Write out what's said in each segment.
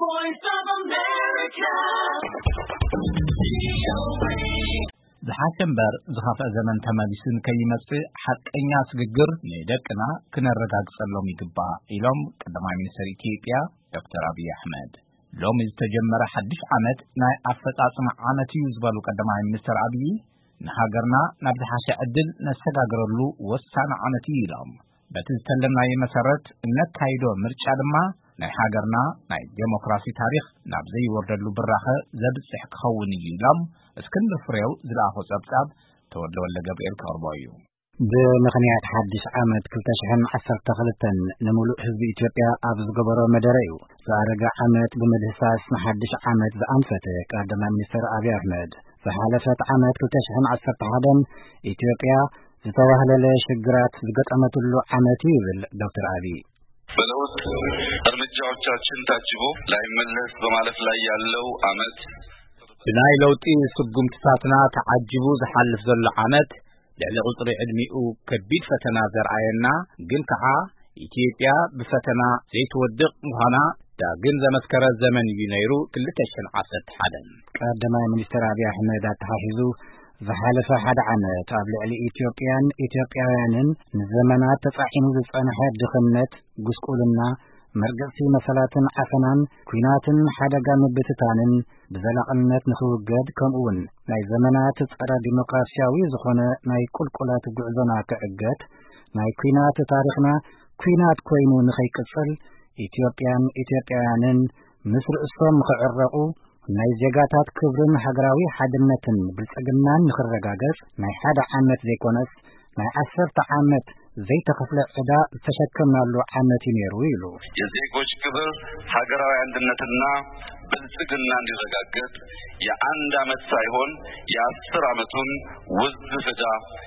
Voice of America. زحاشنبر زخاف زمن تماليسن كيمص حقኛ ስግግር ነደቅና ክነረጋግጸሎም ይግባ ኢሎም ቀዳማይ ሚኒስትር ኢትዮጵያ ዶክተር አብይ አህመድ ሎም ዝተጀመረ ሐዲስ ዓመት ናይ አፈጻጽም ዓመት ይዝባሉ ቀዳማይ ሚኒስትር አብይ ንሃገርና ናብ ዝሓሸ ዕድል ነሰጋግረሉ ወሳነ ዓመት ይሎም በትዝተለናይ መሰረት እንካይዶ ምርጫ ድማ ናይ ሃገርና ናይ ዲሞክራሲ ታሪኽ ናብ ዘይወርደሉ ብራኸ ዘብጽሕ ክኸውን ይሎም እስክንድር ፍሬው ዝላኹ ጸብጻብ ተወልደ ገብርኤል ከርባዩ በመኽንያት ሐዲስ ዓመት 2012 ንሙሉእ ህዝቢ ኢትዮጵያ ኣብ ዝገበሮ መደረዩ ዛረጋ ዓመት በመድህሳስ ንሐዲስ ዓመት ዘአንፈተ ቀዳማይ ሚኒስትር አብይ አህመድ በሐለፈት ዓመት 2011 ኢትዮጵያ ዝተባህለለ ሽግራት ዝገጠመትሉ ዓመት ይብል ዶክተር አብይ በለውጥ እርምጃዎቻችን ታጅቦ ላይመለስ በማለፍ ላይ ያለው ዓመት ብናይ ለውጢ ስጉምትታትና ተዓጅቡ ዝሐልፍ ዘሎ ዓመት ለዕቁጥሪ ዕድሚኡ ከቢድ ፈተና ዘርአየና ግን ከዓ ኢትዮጵያ በፈተና ዘይትወድቅ ምዃና ዳግም ዘመስከረ ዘመን እዩ ነይሩ 2011 ቀዳማይ ሚኒስትር አብይ አህመድ አተሐሂዙ ዝሐለፈ ሓደ ዓመት ኣብ ልዕሊ ኢትዮጵያን ኢትዮጵያውያንን ንዘመናት ተጻዒኑ ዝጸንሐ ድኽነት ጉስቁልና መርገጺ መሰላትን ዓፈናን ኩናትን ሓደጋ ምብትታንን ብዘላቕነት ንኽውገድ ከምኡውን ናይ ዘመናት ጸረ ዲሞክራሲያዊ ዝኾነ ናይ ቁልቁላት ጉዕዞና ክዕገት ናይ ኩናት ታሪኽና ኩናት ኮይኑ ንኸይቅጽል ኢትዮጵያን ኢትዮጵያውያንን ምስ ርእሶም ንኽዕረቑ ናይ ዜጋታት ክብርን ሃገራዊ ሓድነትን ብልጽግናን ንኽረጋገጽ ናይ ሓደ ዓመት ዘይኮነስ ናይ 10 ዓመት ዘይተኸፍለ ዕዳ ተሸከምናሉ ዓመት ነይሩ ኢሉ የዜጎች ክብር ሀገራዊ አንድነትና ብልጽግና እንዲረጋገጥ የአንድ ዓመት ሳይሆን የ10 ዓመቱን ውዝፍ ዕዳ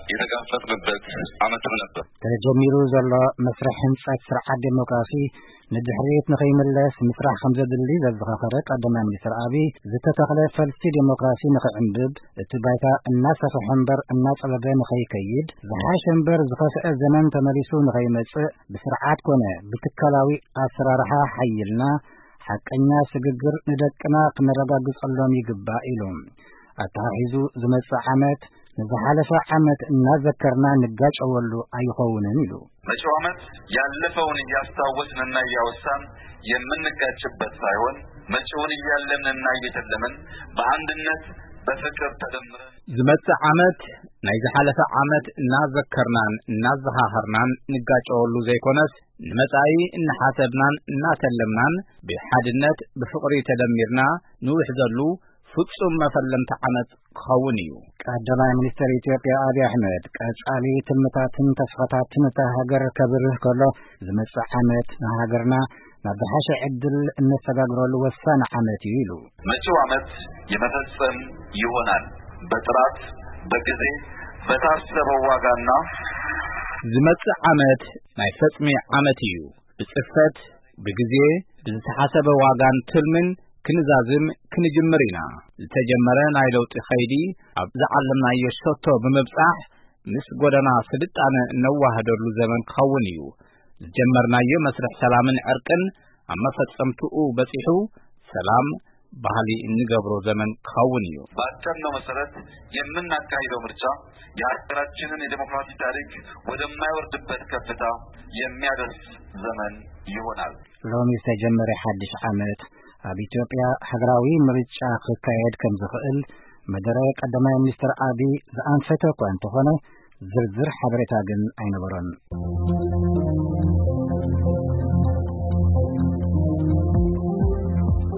የተጋፈጥንበት ዓመት ነበር። ተጀሚሩ ዘሎ መስርሕ ህንጸት ስርዓት ዲሞክራሲ ንድሕሪት ንኸይምለስ ምስራሕ ከም ዘድሊ ዘዘኻኸረ ቀዳማይ ሚኒስትር አብይ ዝተተኽለ ፈልሲ ዲሞክራሲ ንኽዕንብብ እቲ ባይታ እናሰፍሐ እምበር እናጸለበ ንኸይከይድ ዝሓሸ እምበር ዝኸፍአ ዘመን ተመሊሱ ንኸይመጽእ ብስርዓት ኮነ ብትካላዊ ኣሰራርሓ ሓይልና ሓቀኛ ስግግር ንደቅና ክነረጋግጸሎም ይግባእ ኢሎም ኣተሐሂዙ ዝመጽእ ዓመት ንዝሓለፈ ዓመት እናዘከርና ንጋጨወሉ አይኸውንን ኢሉ መጪው ዓመት ያለፈውን እያስታወስንና እያወሳን የምንጋጭበት ሳይሆን መጪውን እያለምንና እየተለምን በአንድነት በፍቅር ተደምረን ዝመጽእ ዓመት ናይ ዝሓለፈ ዓመት እናዘከርናን እናዘኻኸርናን ንጋጨወሉ ዘይኮነስ ንመጻኢ እንሓሰብናን እናተለምናን ብሓድነት ብፍቕሪ ተደሚርና ንውሕ ዘሉ ፍጹም መፈለምቲ ዓመት ክኸውን እዩ ቀዳማይ ሚኒስትር ኢትዮጵያ አብይ አህመድ ቀጻሊ ትምታትን ተስፋታትን ተሃገር ከብርህ ከሎ ዝመጽእ ዓመት ንሃገርና ናብ ዝሓሸ ዕድል እንሰጋግረሉ ወሳነ ዓመት እዩ ኢሉ መጪው ዓመት የመፈጸም ይሆናል በጥራት በጊዜ በታሰበው ዋጋና ዝመጽእ ዓመት ናይ ፈጽሚ ዓመት እዩ ብጽፈት በጊዜ ብዝተሓሰበ ዋጋን ትልምን ክንዛዝም ክንጅምር ኢና ዝተጀመረ ናይ ለውጢ ኸይዲ ኣብ ዝዓለምናዮ ሸቶ ብምብጻሕ ምስ ጎደና ስልጣነ ነዋህደሉ ዘመን ክኸውን እዩ ዝጀመርናዮ መስርሕ ሰላምን ዕርቅን ኣብ መፈጸምትኡ በጺሑ ሰላም ባህሊ እንገብሮ ዘመን ክኸውን እዩ ባቀድነው መሰረት የምናካሂደው ምርጫ የሀገራችንን የዲሞክራሲ ታሪክ ወደማይወርድበት ከፍታ የሚያደርስ ዘመን ይሆናል ሎሚ ዝተጀመረ ሐዲስ ዓመት ኣብ ኢትዮጵያ ሃገራዊ ምርጫ ክካየድ ከም ዝኽእል መደረ ቀዳማይ ሚኒስትር አብይ ዘአንፈተ እኳ እንተኾነ ዝርዝር ሓበሬታ ግን ኣይነበሮን